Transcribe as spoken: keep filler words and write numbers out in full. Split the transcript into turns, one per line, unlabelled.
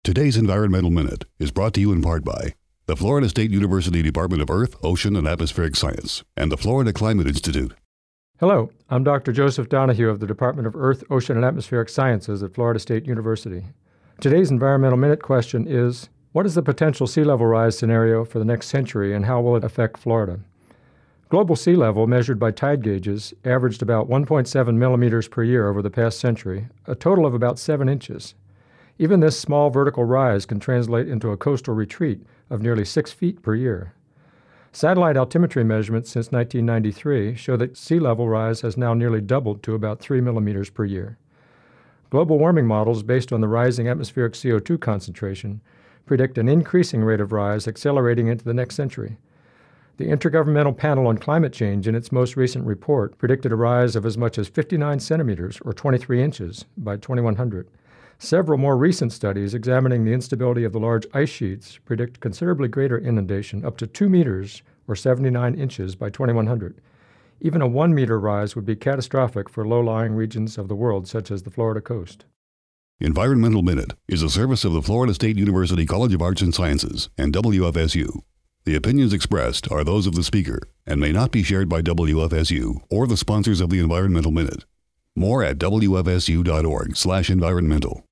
Today's Environmental Minute is brought to you in part by the Florida State University Department of Earth, Ocean, and Atmospheric Science and the Florida Climate Institute.
Hello, I'm Doctor Joseph Donahue of the Department of Earth, Ocean, and Atmospheric Sciences at Florida State University. Today's Environmental Minute question is, what is the potential sea level rise scenario for the next century and how will it affect Florida? Global sea level, measured by tide gauges, averaged about one point seven millimeters per year over the past century, a total of about seven inches. Even this small vertical rise can translate into a coastal retreat of nearly six feet per year. Satellite altimetry measurements since nineteen ninety-three show that sea level rise has now nearly doubled to about three millimeters per year. Global warming models based on the rising atmospheric C O two concentration predict an increasing rate of rise accelerating into the next century. The Intergovernmental Panel on Climate Change, in its most recent report, predicted a rise of as much as fifty-nine centimeters, or twenty-three inches, by twenty-one hundred. Several more recent studies examining the instability of the large ice sheets predict considerably greater inundation, up to two meters, or seventy-nine inches, by twenty-one hundred. Even a one meter rise would be catastrophic for low-lying regions of the world, such as the Florida coast.
Environmental Minute is a service of the Florida State University College of Arts and Sciences and W F S U. The opinions expressed are those of the speaker and may not be shared by W F S U or the sponsors of the Environmental Minute. More at W F S U dot org slash environmental.